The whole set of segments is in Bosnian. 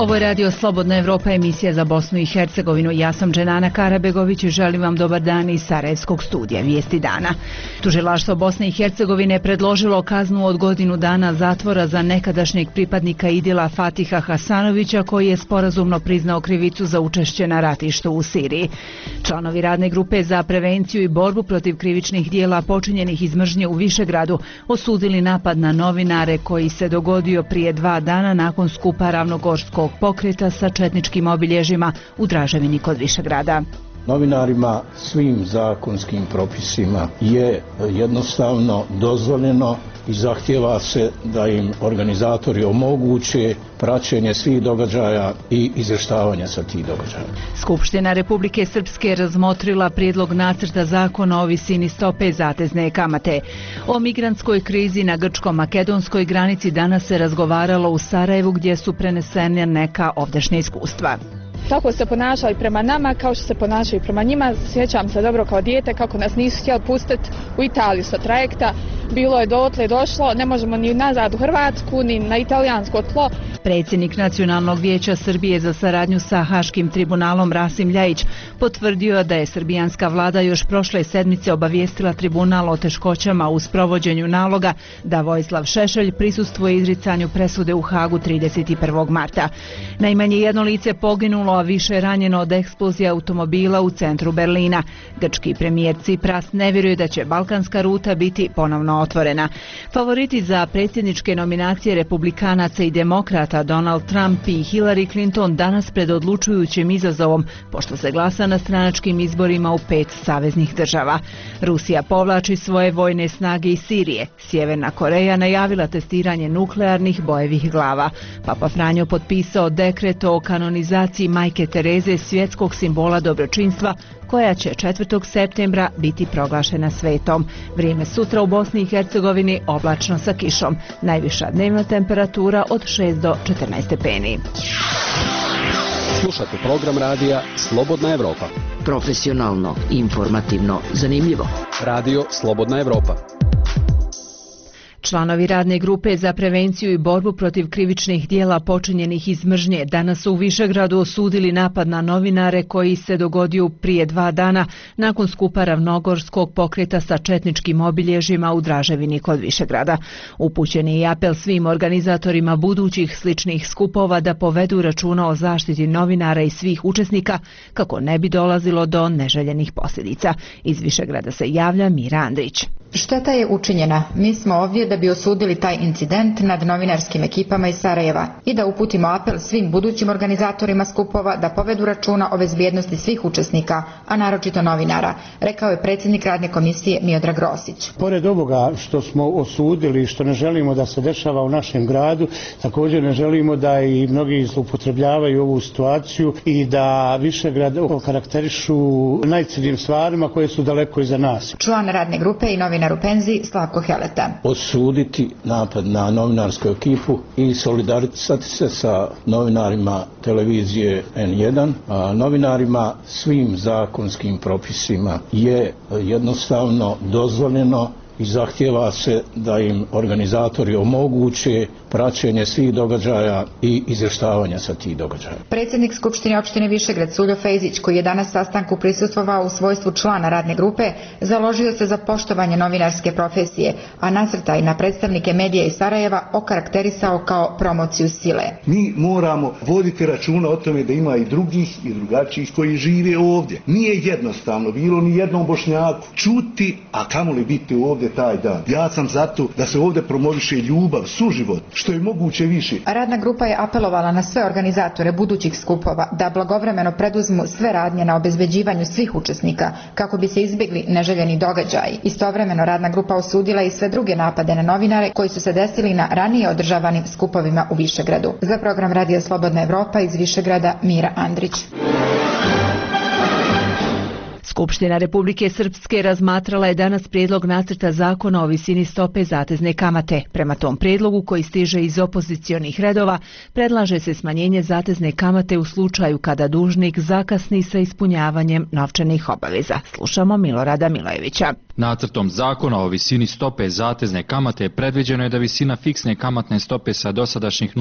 Ovo je Radio Slobodna Evropa, emisija za Bosnu i Hercegovinu. Ja sam Dženana Karabegović i želim vam dobar dan iz Sarajevskog studija Vijesti dana. Tužilaštvo Bosne i Hercegovine je predložilo kaznu od godinu dana zatvora za nekadašnjeg pripadnika Idila Fatiha Hasanovića, koji je sporazumno priznao krivicu za učešće na ratištu u Siriji. Članovi radne grupe za prevenciju i borbu protiv krivičnih dijela počinjenih iz mržnje u Višegradu osudili napad na novinare koji se dogodio prije 2 dana nakon skupa Ravnogorskog pokreta sa četničkim obilježjima u Draževini kod Višegrada. Novinarima svim zakonskim propisima je jednostavno dozvoljeno i zahtijeva se da im organizatori omoguće praćenje svih događaja i izvještavanja sa tih događaja. Skupština Republike Srpske razmotrila prijedlog nacrta zakona o visini stope zatezne kamate. O migrantskoj krizi na grčko-makedonskoj granici danas se razgovaralo u Sarajevu, gdje su prenesene neka ovdašnja iskustva. Tako se ponašali prema nama kao što se ponašaju prema njima. Sjećam se dobro kao dijete kako nas nisu htjeli pustiti u Italiju sa trajekta. Bilo je dotle došlo, ne možemo ni nazad u Hrvatsku, ni na italijansko tlo. Predsjednik Nacionalnog vijeća Srbije za saradnju sa Haškim tribunalom Rasim Ljajić potvrdio da je srbijanska vlada još prošle sedmice obavijestila tribunal o teškoćama u sprovođenju naloga da Vojislav Šešelj prisustvuje izricanju presude u Hagu 31. marta. Najmanje jedno lice poginulo, a više ranjeno od eksplozije automobila u centru Berlina. Grčki premijer Cipras ne vjeruje da će balkanska ruta biti ponovno otvorena. Favoriti za predsjedničke nominacije republikanaca i demokrata Donald Trump i Hillary Clinton danas pred odlučujućim izazovom, pošto se glasa na stranačkim izborima u 5 saveznih država. Rusija povlači svoje vojne snage iz Sirije. Sjeverna Koreja najavila testiranje nuklearnih bojevih glava. Papa Franjo potpisao dekret o kanonizaciji Majke Tereze, svjetskog simbola dobročinstva, koja će 4. septembra biti proglašena svetom. Vrijeme sutra u Bosni i Hercegovini oblačno sa kišom. Najviša dnevna temperatura od 6 do 14 stepeni. Slušate program radija Slobodna Evropa. Profesionalno, informativno, zanimljivo. Radio Slobodna Evropa. Članovi radne grupe za prevenciju i borbu protiv krivičnih dijela počinjenih iz mržnje danas su u Višegradu osudili napad na novinare koji se dogodio prije 2 dana nakon skupa Ravnogorskog pokreta sa četničkim obilježjima u Draževini kod Višegrada. Upućen je i apel svim organizatorima budućih sličnih skupova da povedu računa o zaštiti novinara i svih učesnika kako ne bi dolazilo do neželjenih posljedica. Iz Višegrada se javlja Mira Andrić. Šteta je učinjena. Mi smo ovdje da bi osudili taj incident nad novinarskim ekipama iz Sarajeva i da uputimo apel svim budućim organizatorima skupova da povedu računa o bezbjednosti svih učesnika, a naročito novinara, rekao je predsjednik radne komisije Miodrag Rosić. Pored ovoga što smo osudili, što ne želimo da se dešava u našem gradu, također ne želimo da i mnogi zloupotrebljavaju ovu situaciju i da Višegrad okarakterišu najcrnjim stvarima koje su daleko iza nas. Član radne grupe i novinar u penziji Slavko Heleta. Osuditi napad na novinarsku ekipu i solidarizirati se sa novinarima televizije N1, a novinarima svim zakonskim propisima je jednostavno dozvoljeno i zahtijeva se da im organizatori omoguće praćenje svih događaja i izvještavanja sa tih događaja. Predsjednik Skupštine opštine Višegrad Suljo Fejzić, koji je danas sastanku prisustvovao u svojstvu člana radne grupe, založio se za poštovanje novinarske profesije, a nasrtaj na predstavnike medija iz Sarajeva okarakterisao kao promociju sile. Mi moramo voditi računa o tome da ima i drugih i drugačijih koji žive ovdje. Nije jednostavno bilo ni jednom Bošnjaku čuti, a kamoli biti ovdje taj dan. Ja sam zato da se ovdje promoviše ljubav, suživot, što je moguće više. Radna grupa je apelovala na sve organizatore budućih skupova da blagovremeno preduzmu sve radnje na obezbeđivanju svih učesnika kako bi se izbjegli neželjeni događaji. Istovremeno radna grupa osudila i sve druge napade na novinare koji su se desili na ranije održavanim skupovima u Višegradu. Za program Radija Slobodna Evropa iz Višegrada Mira Andrić. Skupština Republike Srpske razmatrala je danas prijedlog nacrta zakona o visini stope zatezne kamate. Prema tom prijedlogu, koji stiže iz opozicionih redova, predlaže se smanjenje zatezne kamate u slučaju kada dužnik zakasni sa ispunjavanjem novčanih obaveza. Slušamo Milorada Milojevića. Nacrtom zakona o visini stope zatezne kamate predviđeno je da visina fiksne kamatne stope sa dosadašnjih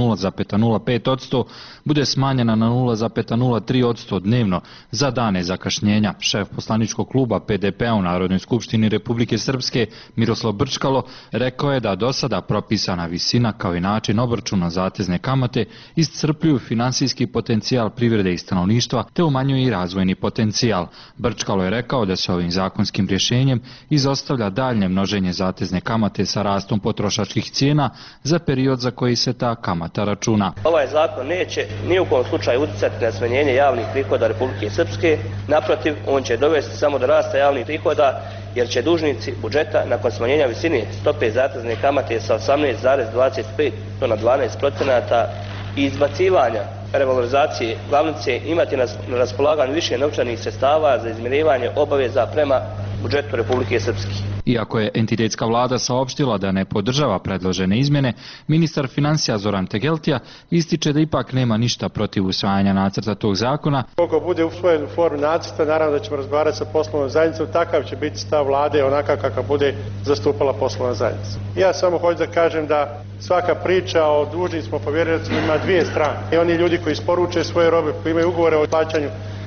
0,05% bude smanjena na 0,03% dnevno za dane zakašnjenja. Šef poslaničkog kluba PDP-a u Narodnoj skupštini Republike Srpske Miroslav Brčkalo rekao je da do sada propisana visina kao i način obračuna zatezne kamate iscrpljuju finansijski potencijal privrede i stanovništva te umanjuju i razvojni potencijal. Brčkalo je rekao da se ovim zakonskim rješenjem izostavlja daljnje množenje zatezne kamate sa rastom potrošačkih cijena za period za koji se ta kamata računa. Ovaj zakon neće ni u kom slučaju utjecati na smanjenje javnih prihoda Republike Srpske. Naprotiv, on će dovesti samo do rasta javnih prihoda jer će dužnici budžeta nakon smanjenja visine stope zatezne kamate sa 18,25 na 12% i izbacivanja revalorizacije glavnice imati na raspolaganju više novčanih sredstava za izmirivanje obaveza prema budžetu Republike Srpske. Iako je entitetska vlada saopštila da ne podržava predložene izmjene, ministar financija Zoran Tegeltija ističe da ipak nema ništa protiv usvajanja nacrta tog zakona. Koliko bude usvojen u formi nacrta, naravno da ćemo razgovarati sa poslovnom zajednicom, takav će biti stav vlade onaka kakav bude zastupala poslovna zajednica. Ja samo hoću da kažem da svaka priča o dužnim smo povjerenicima ima dvije strane. I oni ljudi koji isporuče svoje robe, koji imaju ugovore o plaćanju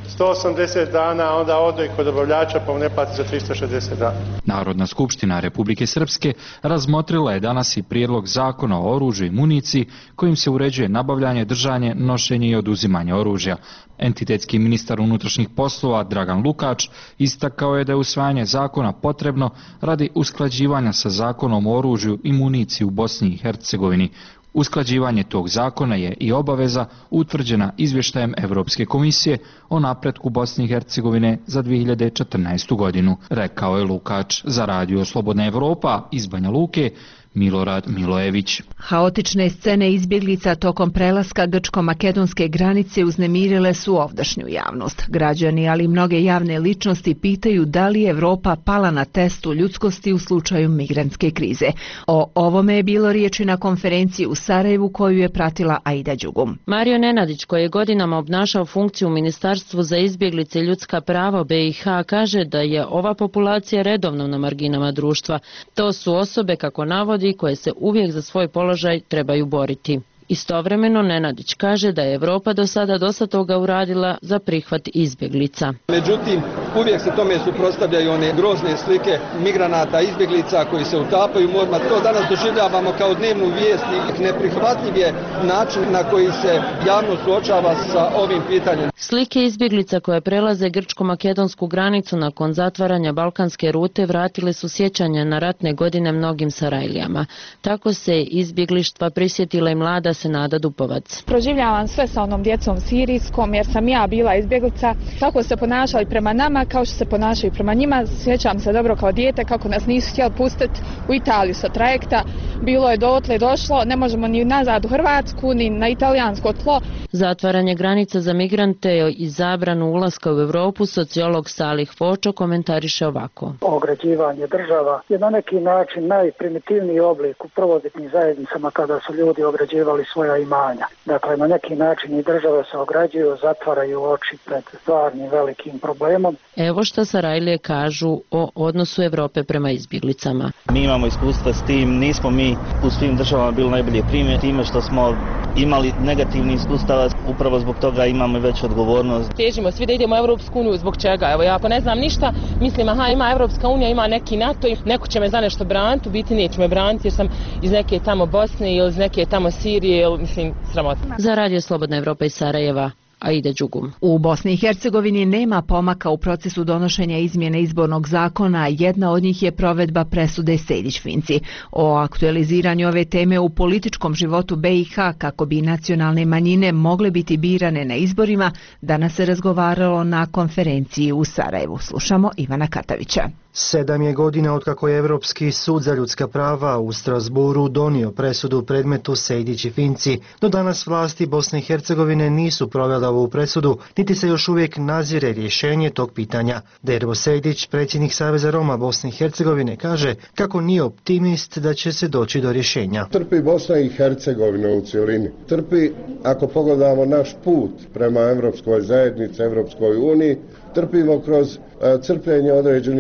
180 dana, onda ode kod dobavljača pa mu ne plati za 360 dana. Narodna skupština Republike Srpske razmotrila je danas i prijedlog zakona o oružju i municiji kojim se uređuje nabavljanje, držanje, nošenje i oduzimanje oružja. Entitetski ministar unutrašnjih poslova Dragan Lukač istakao je da je usvajanje zakona potrebno radi usklađivanja sa zakonom o oružju i municiji u Bosni i Hercegovini. Usklađivanje tog zakona je i obaveza utvrđena izvještajem Europske komisije o napretku Bosne i Hercegovine za 2014. godinu, rekao je Lukač za Radio Slobodna Evropa iz Banja Luke. Milorad Milojević. Haotične scene izbjeglica tokom prelaska grčko-makedonske granice uznemirile su ovdašnju javnost. Građani, ali i mnoge javne ličnosti pitaju da li je Evropa pala na testu ljudskosti u slučaju migrantske krize. O ovome je bilo riječi na konferenciji u Sarajevu koju je pratila Aida Đugum. Mario Nenadić, koji je godinama obnašao funkciju u Ministarstvu za izbjeglice i ljudska prava BiH, kaže da je ova populacija redovno na marginama društva. To su osobe, kako navodi, koje se uvijek za svoj položaj trebaju boriti. Istovremeno Nenadić kaže da je Evropa do sada dosta toga uradila za prihvat izbjeglica. Međutim, uvijek se tome suprotstavljaju one grozne slike migranata, izbjeglica koji se utapaju u morima. To danas doživljavamo kao dnevnu vijest i neprihvatljiv je način na koji se javnost suočava sa ovim pitanjem. Slike izbjeglica koje prelaze grčko-makedonsku granicu nakon zatvaranja balkanske rute vratile su sjećanja na ratne godine mnogim Sarajlijama. Tako se izbjeglištva prisjetila i mlada Senada Dupovac. Proživljavam sve sa onom djecom sirijskom jer sam ja bila izbjeglica. Tako se ponašali prema nama kao što se ponašaju prema njima. Sjećam se dobro kao dijete kako nas nisu htjeli pustiti u Italiju sa trajekta. Bilo je dotle došlo, ne možemo ni nazad u Hrvatsku ni na italijansko tlo. Zatvaranje granica za migrante i zabranu ulaska u Europu sociolog Salih Fočo komentariše ovako. Ograđivanje država je na neki način najprimitivniji oblik u prvobitnim zajednicama kada su ljudi ograđivali svoja imanja. Dakle, na neki način i države se ograđuju, zatvaraju oči pred stvarnim velikim problemom. Evo što Sarajlije kažu o odnosu Europe prema izbjeglicama. Mi imamo iskustva s tim, nismo mi u svim državama bili najbolje primjer, time što smo imali negativni iskustava, upravo zbog toga imamo veću odgovornost. Težimo svi da idemo u Europsku uniju, zbog čega? Evo, ja ako ne znam ništa, mislim, aha, ima Europska unija, ima neki NATO i neko će me za nešto braniti, u biti neće me braniti jer sam iz neke tamo Bosne ili iz neke tamo Sirije, ili, mislim, sramotno. Za Radio Slobodna Evropa iz Sarajeva, Aida Đugum. U Bosni i Hercegovini nema pomaka u procesu donošenja izmjene izbornog zakona, jedna od njih je provedba presude Sejdić-Finci. O aktualiziranju ove teme u političkom životu BiH kako bi nacionalne manjine mogle biti birane na izborima, danas se razgovaralo na konferenciji u Sarajevu. Slušamo Ivana Katavića. 7 je godina otkako je Europski sud za ljudska prava u Strasburu donio presudu u predmetu Sejdić i Finci. Do danas vlasti Bosne i Hercegovine nisu provele ovu presudu, niti se još uvijek nazire rješenje tog pitanja. Dervo Sejdić, predsjednik Saveza Roma Bosne i Hercegovine, kaže kako nije optimist da će se doći do rješenja. Trpi Bosna i Hercegovina u cjelini. Trpi, ako pogledamo naš put prema Europskoj zajednici, Europskoj uniji, trpimo kroz crpljenje određenih fondova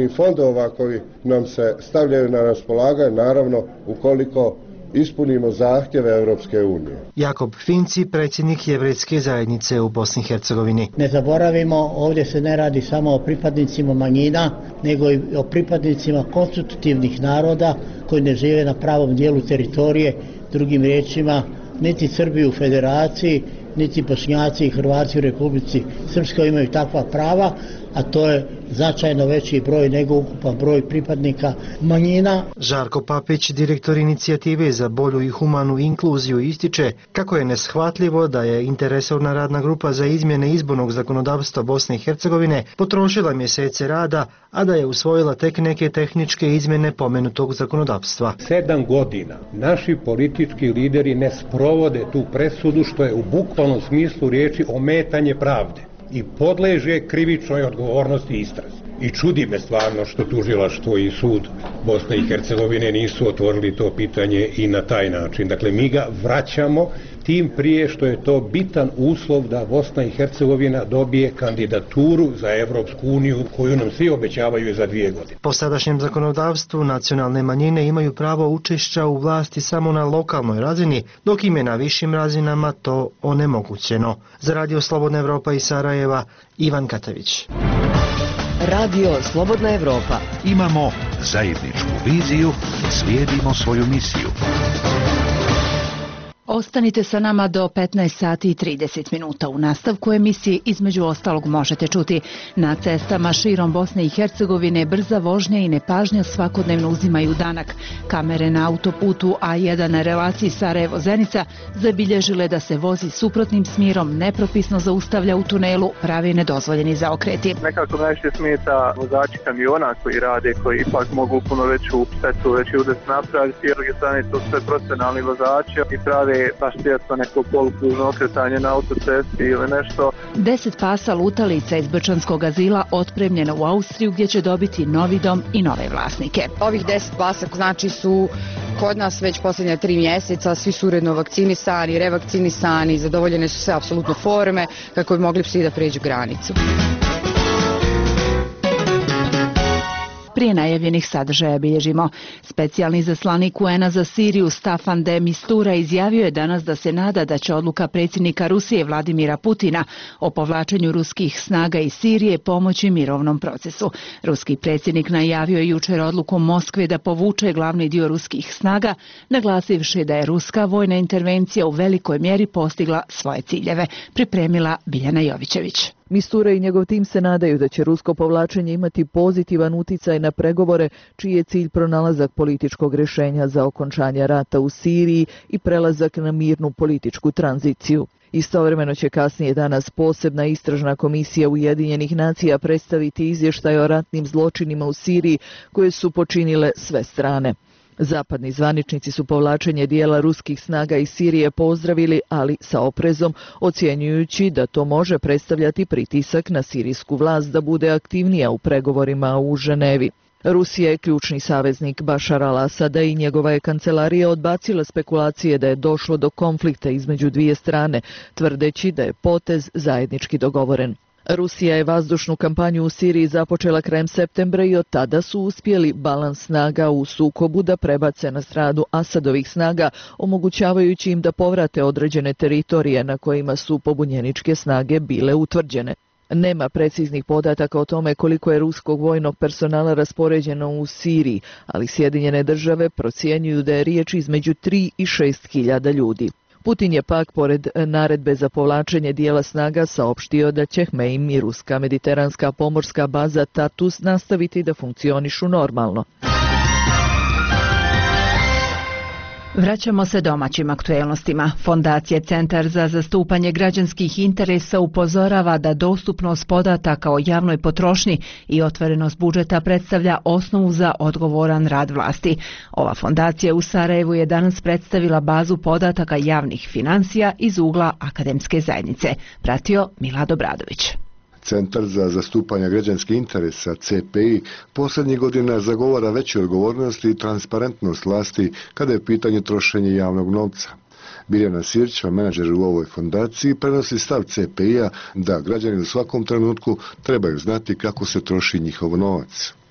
fondova koji nam se stavljaju na raspolaganje, naravno ukoliko ispunimo zahtjeve Europske unije. Jakob Finci, predsjednik Jevrejske zajednice u Bosni i Hercegovini. Ne zaboravimo, ovdje se ne radi samo o pripadnicima manjina, nego i o pripadnicima konstitutivnih naroda koji ne žive na pravom dijelu teritorije, drugim riječima, niti Srbi u federaciji, niti Bošnjaci i Hrvati u Republici Srpskoj imaju takva prava, a to je značajno veći broj nego ukupan broj pripadnika manjina. Žarko Papić, direktor inicijative za bolju i humanu inkluziju, ističe kako je neshvatljivo da je interresorna radna grupa za izmjene izbornog zakonodavstva Bosne i Hercegovine potrošila mjesece rada, a da je usvojila tek neke tehničke izmjene pomenutog zakonodavstva. 7 godina naši politički lideri ne sprovode tu presudu, što je u bukvalnom smislu riječi ometanje pravde i podleže krivičnoj odgovornosti i istrazi. I čudi me stvarno što tužilaštvo i sud Bosne i Hercegovine nisu otvorili to pitanje i na taj način. Dakle, mi ga vraćamo, tim prije što je to bitan uslov da Bosna i Hercegovina dobije kandidaturu za Evropsku uniju koju nam svi obećavaju za 2 godine. Po sadašnjem zakonodavstvu nacionalne manjine imaju pravo učešća u vlasti samo na lokalnoj razini, dok im je na višim razinama to onemogućeno. Za Radio Slobodna Evropa iz Sarajeva, Ivan Katavić. Radio Slobodna Evropa. Imamo zajedničku viziju, slijedimo svoju misiju. Ostanite sa nama do 15 sati i 30 minuta. U nastavku emisije između ostalog možete čuti: na cestama širom Bosne i Hercegovine brza vožnja i nepažnja svakodnevno uzimaju danak. Kamere na autoputu A1 na relaciji Sarajevo-Zenica zabilježile da se vozi suprotnim smjerom, nepropisno zaustavlja u tunelu, pravi nedozvoljeni zaokreti. Nekako najviše smeta vozači kamiona koji rade, koji ipak mogu puno veću štetu, veći udes napraviti. S druge strane, to su sve profesionalni vozači i prave baš svjetlo neko polukružno okretanje na autocesti ili nešto. 10 pasa lutalica iz Brčanskog azila otpremljeno u Austriju, gdje će dobiti novi dom i nove vlasnike. Ovih 10 pasa znači su kod nas već posljednja 3 mjeseca, svi su uredno vakcinisani, revakcinisani, zadovoljene su sve apsolutno forme kako bi mogli psi da pređu granicu. Prije najavljenih sadržaja bilježimo. Specijalni izaslanik UN-a za Siriju Staffan de Mistura izjavio je danas da se nada da će odluka predsjednika Rusije Vladimira Putina o povlačenju ruskih snaga iz Sirije pomoći mirovnom procesu. Ruski predsjednik najavio je jučer odluku Moskve da povuče glavni dio ruskih snaga, naglasivši da je ruska vojna intervencija u velikoj mjeri postigla svoje ciljeve. Pripremila Biljana Jovićević. Mistura i njegov tim se nadaju da će rusko povlačenje imati pozitivan uticaj na pregovore, čiji je cilj pronalazak političkog rješenja za okončanje rata u Siriji i prelazak na mirnu političku tranziciju. Istovremeno će kasnije danas posebna istražna komisija Ujedinjenih nacija predstaviti izvještaj o ratnim zločinima u Siriji koje su počinile sve strane. Zapadni zvaničnici su povlačenje dijela ruskih snaga iz Sirije pozdravili, ali sa oprezom, ocjenjujući da to može predstavljati pritisak na sirijsku vlast da bude aktivnija u pregovorima u Ženevi. Rusija je ključni saveznik Bašara al-Asada i njegova je kancelarija odbacila spekulacije da je došlo do konflikta između dvije strane, tvrdeći da je potez zajednički dogovoren. Rusija je vazdušnu kampanju u Siriji započela krajem septembra i od tada su uspjeli balans snaga u sukobu da prebace na stranu Asadovih snaga, omogućavajući im da povrate određene teritorije na kojima su pobunjeničke snage bile utvrđene. Nema preciznih podataka o tome koliko je ruskog vojnog personala raspoređeno u Siriji, ali Sjedinjene države procjenjuju da je riječ između 3 i 6 hiljada ljudi. Putin je pak, pored naredbe za povlačenje dijela snaga, saopštio da će Hmeim i ruska mediteranska pomorska baza Tartus nastaviti da funkcionišu normalno. Vraćamo se domaćim aktuelnostima. Fondacija Centar za zastupanje građanskih interesa upozorava da dostupnost podataka o javnoj potrošnji i otvorenost budžeta predstavlja osnovu za odgovoran rad vlasti. Ova fondacija u Sarajevu je danas predstavila bazu podataka javnih financija iz ugla akademske zajednice. Pratio Milad Obradović. Centar za zastupanje građanskih interesa, CPI, posljednjih godina zagovara veću odgovornost i transparentnost vlasti kada je pitanje trošenja javnog novca. Biljana Sirćeva, menadžer u ovoj fondaciji, prenosi stav CPI-a da građani u svakom trenutku trebaju znati kako se troši njihov novac.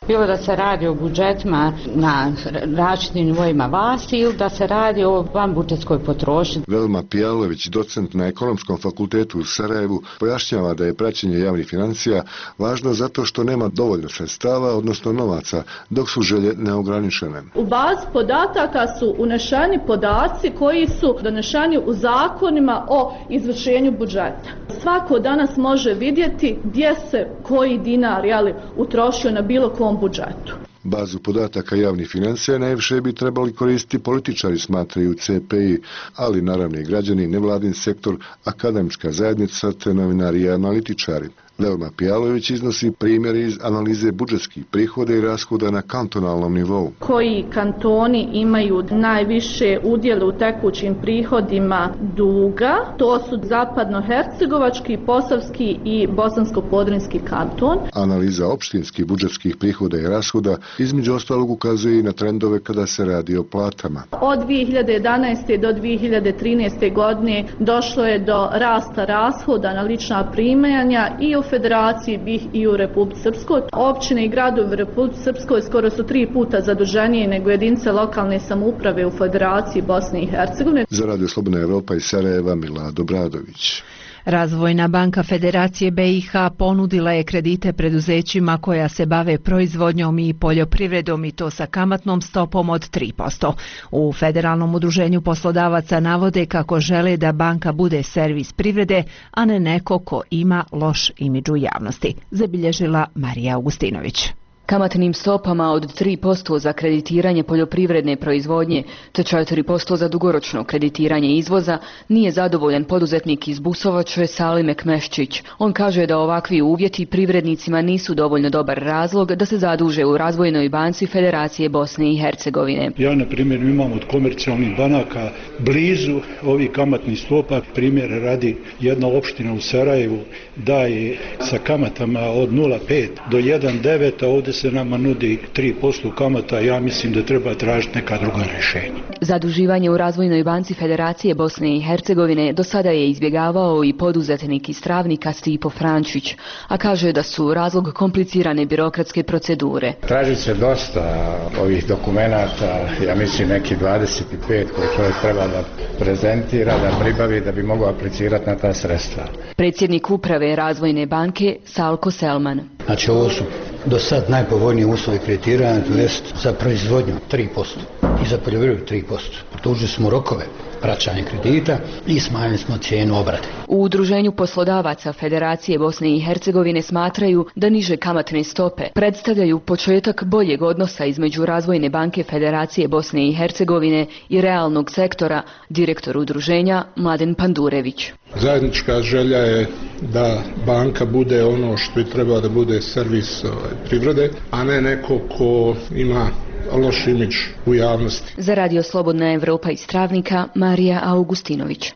Bilo da se radi o budžetima na različitim nivoima vlasti ili da se radi o vanbudžetskoj potrošnji. Velma Pijalović, docent na Ekonomskom fakultetu u Sarajevu, pojašnjava da je praćenje javnih financija važno zato što nema dovoljno sredstava, odnosno novaca, dok su želje neograničene. U bazi podataka su unešeni podaci koji su donešeni u zakonima o izvršenju budžeta. Svako danas može vidjeti gdje se koji dinar utrošio na bilo kom budžetu. Bazu podataka javnih financija najviše bi trebali koristiti političari, smatraju CPI, ali naravno i građani, nevladin sektor, akademska zajednica te novinari i analitičari. Velma Pijalović iznosi primjere iz analize budžetskih prihoda i rashoda na kantonalnom nivou. Koji kantoni imaju najviše udjela u tekućim prihodima duga? To su Zapadnohercegovački, Posavski i Bosansko-Podrinjski kanton. Analiza opštinskih budžetskih prihoda i rashoda između ostalog ukazuje i na trendove kada se radi o platama. Od 2011. do 2013. godine došlo je do rasta rashoda na lična primanja i u Federaciji BiH i u Republici Srpskoj. Općine i gradovi u Republici Srpskoj skoro su 3 puta zaduženije nego jedinice lokalne samouprave u Federaciji Bosne i Hercegovine. Za Radio Slobodna Evropa iz Sarajeva, Milad Obradović. Razvojna banka Federacije BiH ponudila je kredite preduzećima koja se bave proizvodnjom i poljoprivredom i to sa kamatnom stopom od 3%. U Federalnom udruženju poslodavaca navode kako žele da banka bude servis privrede, a ne neko ko ima loš imidž u javnosti, zabilježila Marija Augustinović. Kamatnim stopama od 3% za kreditiranje poljoprivredne proizvodnje te 4% za dugoročno kreditiranje izvoza nije zadovoljan poduzetnik iz Busovače Salime Kmeščić. On kaže da ovakvi uvjeti privrednicima nisu dovoljno dobar razlog da se zaduže u Razvojnoj banci Federacije Bosne i Hercegovine. Ja, na primjer, imam od komercijalnih banaka blizu ovih kamatnih stopa. Primjer radi, jedna opština u Sarajevu daje sa kamatama od 0,5 do 1,9, a ovdje se nama nudi 3% kamata. Ja mislim da treba tražiti neka druga rješenja. Zaduživanje u Razvojnoj banci Federacije Bosne i Hercegovine do sada je izbjegavao i poduzetnik iz Travnika Stipo Frančić, a kaže da su razlog komplicirane birokratske procedure. Traži se dosta ovih dokumenata, ja mislim neki 25 koje čovjek treba da prezentira, da pribavi da bi mogao aplicirati na ta sredstva. Predsjednik uprave Razvojne banke Salko Selman. Znači ovo su do sad najpovoljniji uslovi kreditiranja, to jest za proizvodnju 3% i za poljoprivredu 3%. Produžili smo rokove vraćanja kredita i smanjili smo cijenu obrade. U Udruženju poslodavaca Federacije Bosne i Hercegovine smatraju da niže kamatne stope predstavljaju početak boljeg odnosa između Razvojne banke Federacije Bosne i Hercegovine i realnog sektora, direktor udruženja Mladen Pandurević. Zajednička želja je da banka bude ono što bi trebalo da bude servis privrede, a ne neko ko ima loš imidž u javnosti. Za Radio Slobodna Evropa iz Travnika, Marija Augustinović.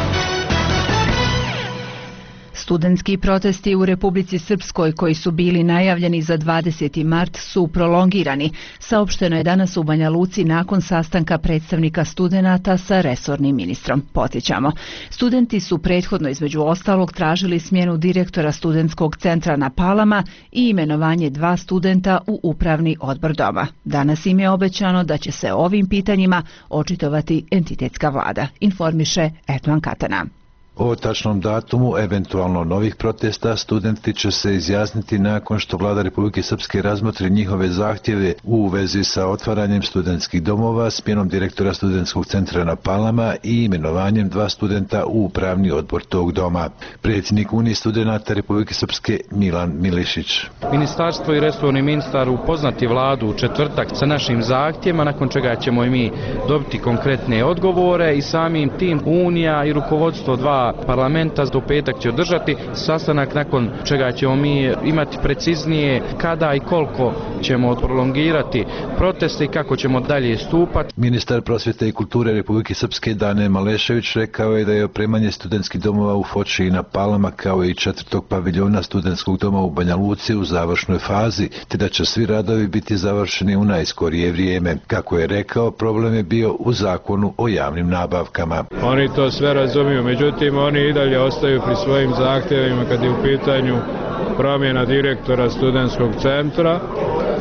Studentski protesti u Republici Srpskoj koji su bili najavljeni za 20. mart su prolongirani. Saopšteno je danas u Banja Luci nakon sastanka predstavnika studenata sa resornim ministrom. Podsjećamo, studenti su prethodno između ostalog tražili smjenu direktora studentskog centra na Palama i imenovanje 2 studenta u upravni odbor doma. Danas im je obećano da će se ovim pitanjima očitovati entitetska vlada, informiše Erdogan Katana. O tačnom datumu eventualno novih protesta studenti će se izjasniti nakon što vlada Republike Srpske razmotri njihove zahtjeve u vezi sa otvaranjem studentskih domova, smjenom direktora studentskog centra na Palama i imenovanjem 2 studenta u upravni odbor tog doma. Predsjednik Unije studenata Republike Srpske Milan Milišić. Ministarstvo i resorni ministar upoznati vladu u četvrtak sa našim zahtjevima, nakon čega ćemo i mi dobiti konkretne odgovore i samim tim Unija i rukovodstvo 2 parlamenta do petak će održati sastanak, nakon čega ćemo mi imati preciznije kada i koliko ćemo prolongirati proteste i kako ćemo dalje stupati. Ministar prosvjete i kulture Republike Srpske Dane Malešević rekao je da je opremanje studentskih domova u Foči i na Palama kao i 4. paviljona studentskog doma u Banja Luci u završnoj fazi, te da će svi radovi biti završeni u najskorije vrijeme. Kako je rekao, problem je bio u zakonu o javnim nabavkama. Oni to sve razumiju, međutim oni i dalje ostaju pri svojim zahtjevima kad je u pitanju promjena direktora studentskog centra.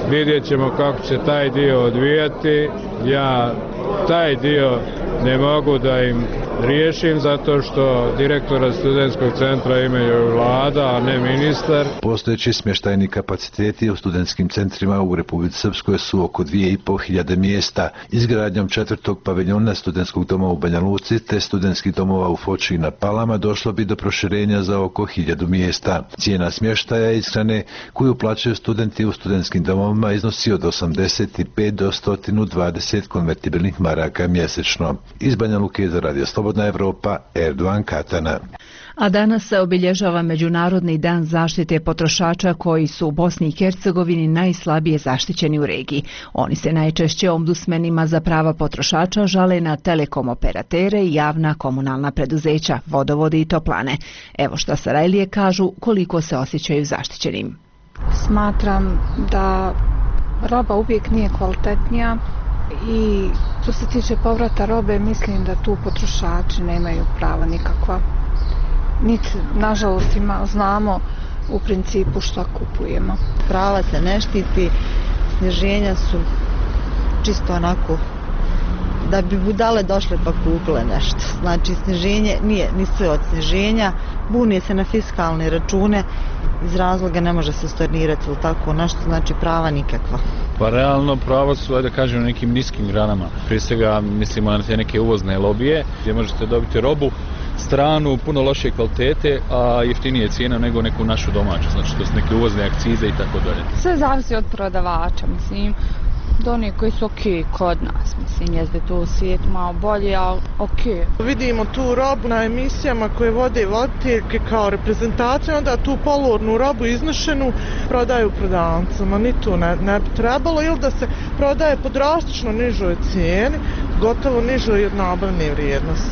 Vidjet ćemo kako će taj dio odvijati. Ja taj dio ne mogu da im riješim zato što direktora studentskog centra imaju vlada, a ne ministar. Postojeći smještajni kapaciteti u studentskim centrima u Republici Srpskoj su oko 2500 mjesta. Izgradnjom 4. paviljona studentskog doma u Banja Luci te studentskih domova u Foči i na Palama došlo bi do proširenja za oko 1000 mjesta. Cijena smještaja i ishrane koju plaćaju studenti u studentskim domovima iznosi od 85 do 120 konvertibilnih maraka mjesečno. Iz Banja Luke za Radio Slobodna Evropa, Erdogan Katana. A danas se obilježava Međunarodni dan zaštite potrošača koji su u Bosni i Hercegovini najslabije zaštićeni u regiji. Oni se najčešće ombudsmenima za prava potrošača žale na telekom operatere i javna komunalna preduzeća, vodovode i toplane. Evo šta Sarajlije kažu koliko se osjećaju zaštićenim. Smatram da roba uvijek nije kvalitetnija i što se tiče povrata robe, mislim da tu potrošači nemaju prava nikakva. Niti, nažalost, znamo u principu što kupujemo. Prava se ne štiti, sniženja su čisto onako da bi budale došle pa kupile nešto. Znači, sniženje nije ni sve od sniženja, bunije se na fiskalne račune, iz razloga ne može se stornirati ili tako nešto, znači prava nikakva. Pa realno prava su, da kažem, u nekim niskim granama. Prije svega mislimo na te neke uvozne lobije gdje možete dobiti robu stranu, puno loše kvalitete, a jeftinije cijena nego neku našu domaću, znači to su neke uvozne akcize i tako dalje. Sve zavisi od prodavača, mislim, do onih koji su okej kod nas, mislim, jezde tu u svijetu malo bolje, ali okej. Vidimo tu robu na emisijama koje vode voditeljke kao reprezentaciju, onda tu polurnu robu iznošenu prodaju prodavcima, ni tu ne bi trebalo, ili da se prodaje po drastično nižoj cijeni, gotovo nižoj od nabavne vrijednosti.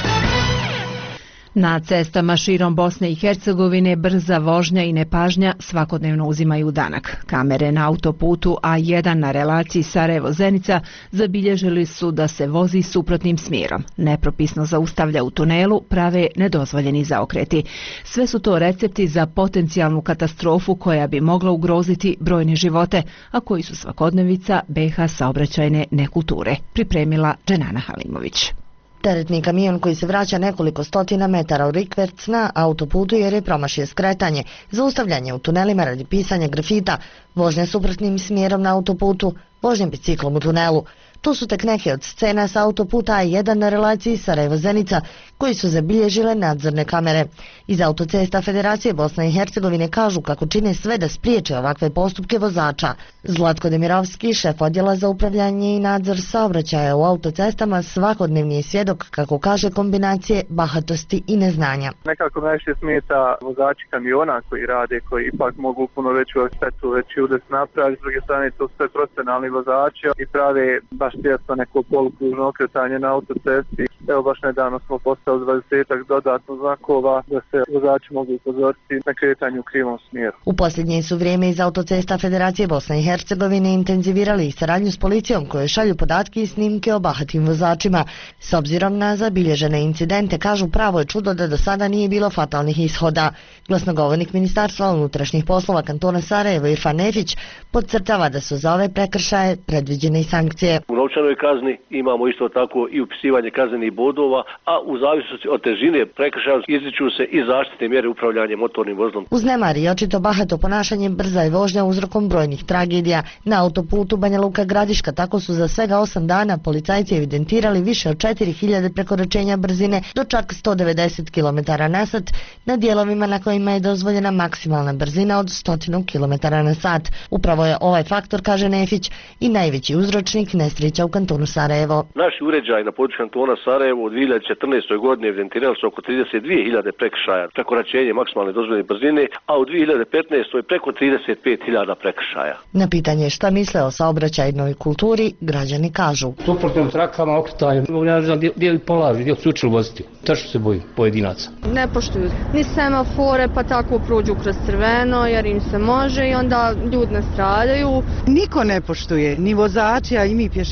Na cestama širom Bosne i Hercegovine brza vožnja i nepažnja svakodnevno uzimaju danak. Kamere na autoputu A1 na relaciji Sarajevo-Zenica zabilježili su da se vozi suprotnim smjerom. Nepropisno zaustavlja u tunelu, prave nedozvoljeni zaokreti. Sve su to recepti za potencijalnu katastrofu koja bi mogla ugroziti brojne živote, a koji su svakodnevica BiH saobraćajne nekulture. Pripremila Dženana Halimović. Teretni kamion koji se vraća nekoliko stotina metara u rikverc na autoputu jer je promašio skretanje, zaustavljanje u tunelima radi pisanja grafita, vožnja suprotnim smjerom na autoputu, vožnja biciklom u tunelu. To su tek neke od scena sa autoputa A1 na relaciji Sarajevo-Zenica koji su zabilježile nadzorne kamere. Iz autocesta Federacije Bosne i Hercegovine kažu kako čine sve da spriječe ovakve postupke vozača. Zlatko Demirovski, šef odjela za upravljanje i nadzor saobraćaja u autocestama, svakodnevni je svjedok, kako kaže, kombinacije bahatosti i neznanja. Nekako najviše smeta vozači kamiona koji rade, koji ipak mogu puno veću štetu, veći udes napraviti. S druge strane, to sve profesionalni vozači i prave baš često neko polukružno okretanje na autocesti. Evo baš nedavno smo postavili 20 dodatno znakova da se vozači mogu upozoriti na kretanje u krivom smjeru. U posljednje su vrijeme iz autocesta Federacije Bosne i Hercegovine intenzivirali saradnju s policijom koje šalju podatke i snimke o bahatim vozačima. S obzirom na zabilježene incidente, kažu, pravo je čudo da do sada nije bilo fatalnih ishoda. Glasnogovornik Ministarstva unutrašnjih poslova kantona Sarajevo Irfan Nefić podcrtava da su za ove prekršaje predviđene i sankcije. U novčanoj kazni imamo isto tako i upisivanje kaznenih bodova, a u zavisnosti od težine prekršaja izriču se i zaštitne mjere upravljanja motornim vozilom. Uz nemar i očito bahato ponašanje, brza je vožnja uzrokom brojnih tragedija. Na autoputu Banja Luka Gradiška tako su za svega 8 dana policajci evidentirali više od 4000 prekoračenja brzine do čak 190 km/h na dijelovima na kojima je dozvoljena maksimalna brzina od 100 km/h. Upravo je ovaj faktor, kaže Nefić, i najveći uzročnik nesreća u kantonu Sarajevo. Naši uređaji na području kantona Sarajevo u 2014. godini evidentirali su oko 32.000 prekršaja prekoračenje maksimalne dozvoljene brzine, a u 2015. preko 35.000 prekršaja. Na pitanje šta misle o saobraćajnoj kulturi, građani kažu: suprotnim trakama, okretanjem, ne znam gdje li polažu, gdje su učili voziti. Tačno se boji pojedinaca. Ne poštuju ni semafore, pa tako prođu kroz crveno jer im se može i onda ljudi nastradaju. Niko ne poštuje, ni vozači, a i mi pješaci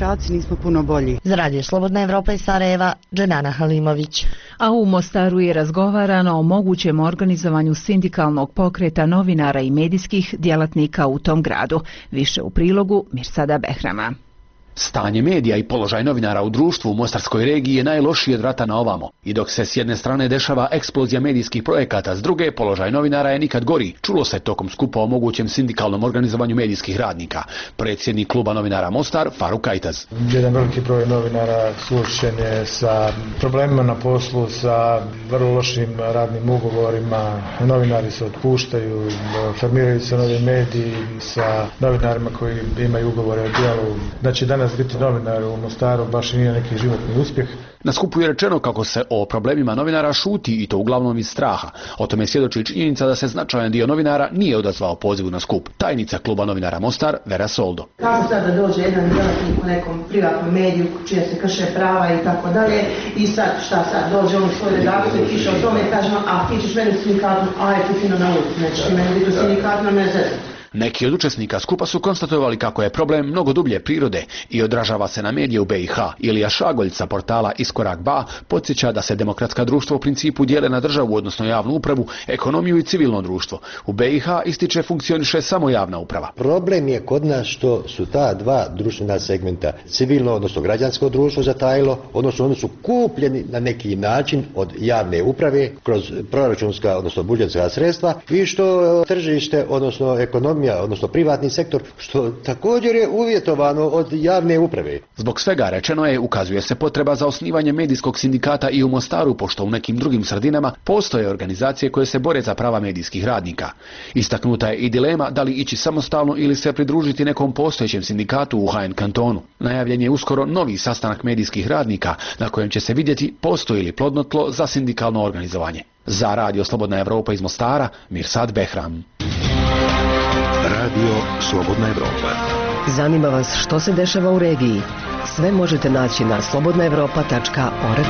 dječaci nismo puno bolji. Za Radio Slobodna Evropa iz Sarajeva, Dženana Halimović. A u Mostaru je razgovarano o mogućem organizovanju sindikalnog pokreta novinara i medijskih djelatnika u tom gradu. Više u prilogu Mirsada Behrama. Stanje medija i položaj novinara u društvu u Mostarskoj regiji je najlošiji od rata na ovamo. I dok se s jedne strane dešava eksplozija medijskih projekata, s druge položaj novinara je nikad gori. Čulo se tokom skupa o mogućem sindikalnom organizovanju medijskih radnika. Predsjednik kluba novinara Mostar, Faruk Ajtaz. Jedan veliki broj novinara suočen je sa problemima na poslu, sa vrlo lošim radnim ugovorima. Novinari se otpuštaju, formiraju se novi mediji sa novinarima koji imaju ugovore o djelu. Znači danas biti novinar u Mostaru baš nije neki životni uspjeh. Na skupu je rečeno kako se o problemima novinara šuti i to uglavnom iz straha. O tome svjedoči činjenica da se značajan dio novinara nije odazvao pozivu na skup. Tajnica kluba novinara Mostar, Vera Soldo. Kako sad da dođe jedan djelatnik u nekom privatnom mediju čija se krše prava i tako dalje i sad šta sad dođe on u svoj redakciju i piše o tome i kažemo a ti ćeš meni u sindikatu, a je ti fino na ulici, nećeš ti meni biti u sindikatu na mezet. Neki od učesnika skupa su konstatovali kako je problem mnogo dublje prirode i odražava se na medije u BiH. Ilija Šagolj sa portala Iskorak Ba podsjeća da se demokratska društva u principu dijele na državu, odnosno javnu upravu, ekonomiju i civilno društvo. U BiH ističe funkcioniše samo javna uprava. Problem je kod nas što su ta dva društvena segmenta, civilno, odnosno građansko društvo zatajilo, odnosno oni su kupljeni na neki način od javne uprave kroz proračunska, odnosno budžetska sredstva i što tržište, odnosno ekonomija, odnosno privatni sektor, što također je uvjetovano od javne uprave. Zbog svega rečeno je, ukazuje se potreba za osnivanje medijskog sindikata i u Mostaru, pošto u nekim drugim sredinama postoje organizacije koje se bore za prava medijskih radnika. Istaknuta je i dilema da li ići samostalno ili se pridružiti nekom postojećem sindikatu u HN kantonu. Najavljen je uskoro novi sastanak medijskih radnika na kojem će se vidjeti postoji li plodno tlo za sindikalno organizovanje. Za Radio Slobodna Evropa iz Mostara, Mirsad Behram. Radio Slobodna Evropa. Zanima vas što se dešava u regiji? Sve možete naći na slobodnaevropa.org.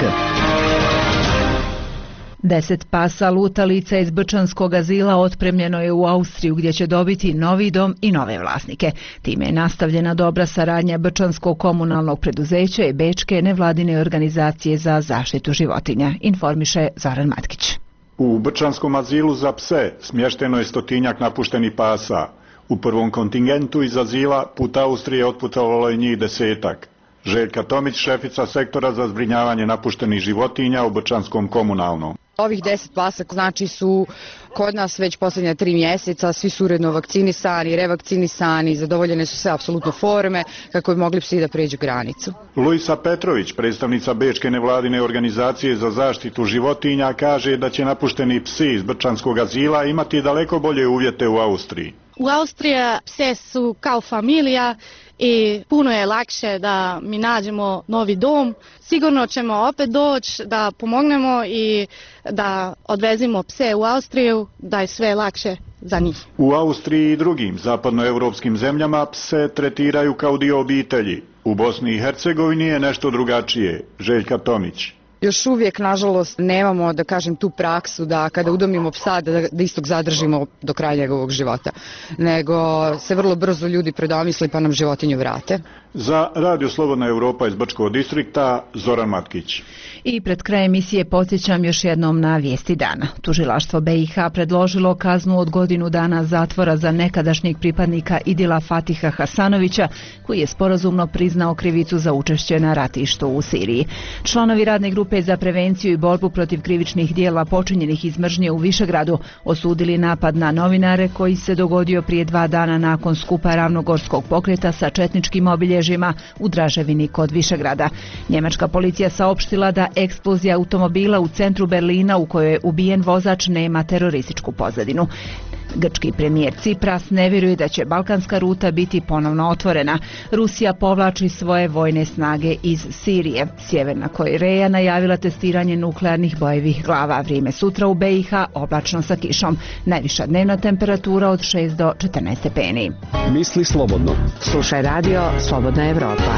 10 pasa lutalica iz Brčanskog azila otpremljeno je u Austriju gdje će dobiti novi dom i nove vlasnike. Time je nastavljena dobra saradnja Brčanskog komunalnog preduzeća i Bečke nevladine organizacije za zaštitu životinja, informiše Zoran Matkić. U Brčanskom azilu za pse smješteno je 100-tinjak napuštenih pasa. U prvom kontingentu iz azila put Austrije otputovalo je njih 10-ak. Željka Tomić, šefica sektora za zbrinjavanje napuštenih životinja u Brčanskom komunalnom. Ovih 10 pasa znači su kod nas već posljednja 3 mjeseca, svi su uredno vakcinisani, revakcinisani, zadovoljene su sve apsolutno forme kako bi mogli psi da pređu granicu. Luisa Petrović, predstavnica Bečke nevladine organizacije za zaštitu životinja, kaže da će napušteni psi iz Brčanskog azila imati daleko bolje uvjete u Austriji. U Austriji pse su kao familija i puno je lakše da mi nađemo novi dom. Sigurno ćemo opet doći da pomognemo i da odvezimo pse u Austriju, da je sve lakše za njih. U Austriji i drugim zapadnoevropskim zemljama pse tretiraju kao dio obitelji. U Bosni i Hercegovini je nešto drugačije. Željka Tomić. Još uvijek, nažalost, nemamo, da kažem, tu praksu da kada udomimo psa da istog zadržimo do kraja njegovog života, nego se vrlo brzo ljudi predomisli pa nam životinju vrate. Za Radio Slobodna Evropa iz Brčkog distrikta, Zoran Matkić. I pred kraj emisije podsjećam još jednom na vijesti dana. Tužilaštvo BiH predložilo kaznu od 1 godinu dana zatvora za nekadašnjeg pripadnika Idila Fatiha Hasanovića, koji je sporazumno priznao krivicu za učešće na ratištu u Siriji. Članovi radne grupe za prevenciju i borbu protiv krivičnih dijela počinjenih iz mržnje u Višegradu osudili napad na novinare koji se dogodio prije 2 dana nakon skupa Ravnogorskog pokreta sa četničkim obilježjima u Draževini kod Višegrada. Njemačka policija saopštila da eksplozija automobila u centru Berlina u kojoj je ubijen vozač nema terorističku pozadinu. Grčki premijer Cipras ne vjeruje da će balkanska ruta biti ponovno otvorena. Rusija povlači svoje vojne snage iz Sirije. Sjeverna Koreja najavila testiranje nuklearnih bojevih glava. Vrijeme sutra u BiH oblačno sa kišom. Najviša dnevna temperatura od 6 do 14 stepeni. Misli slobodno. Slušaj Radio Slobodna Evropa.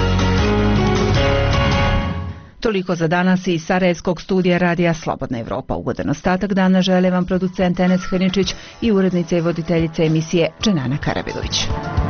Toliko za danas iz Sarajevskog studija Radija Slobodna Evropa. Ugodan ostatak dana žele vam producent Enes Hrničić i urednica i voditeljica emisije Dženana Karabilović.